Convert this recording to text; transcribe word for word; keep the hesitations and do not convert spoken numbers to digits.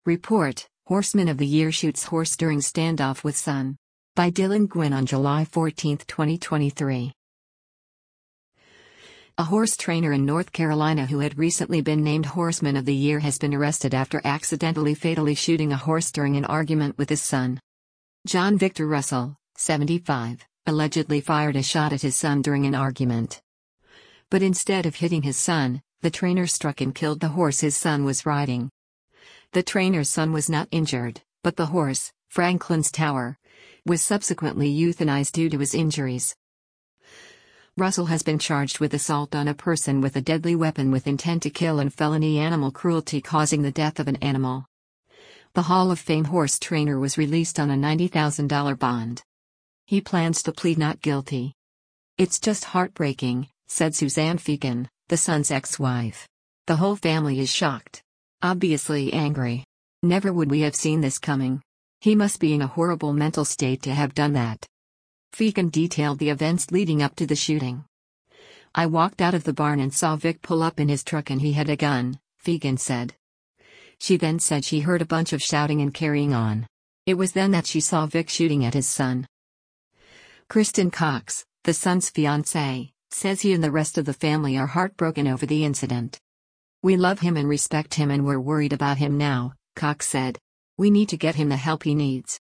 Report, Horseman of the Year shoots horse during standoff with son. By Dylan Gwynn on July fourteenth, twenty twenty-three. A horse trainer in North Carolina who had recently been named Horseman of the Year has been arrested after accidentally fatally shooting a horse during an argument with his son. John Victor Russell, seventy-five, allegedly fired a shot at his son during an argument. But instead of hitting his son, the trainer struck and killed the horse his son was riding. The trainer's son was not injured, but the horse, Franklin's Tower, was subsequently euthanized due to his injuries. Russell has been charged with assault on a person with a deadly weapon with intent to kill and felony animal cruelty causing the death of an animal. The Hall of Fame horse trainer was released on a ninety thousand dollars bond. He plans to plead not guilty. "It's just heartbreaking," said Suzanne Fegan, the son's ex-wife. "The whole family is shocked. Obviously angry. Never would we have seen this coming. He must be in a horrible mental state to have done that." Fegan detailed the events leading up to the shooting. "I walked out of the barn and saw Vic pull up in his truck and he had a gun," Fegan said. She then said she heard a bunch of shouting and carrying on. It was then that she saw Vic shooting at his son. Kristen Cox, the son's fiancée, says he and the rest of the family are heartbroken over the incident. "We love him and respect him and we're worried about him now," Cox said. "We need to get him the help he needs."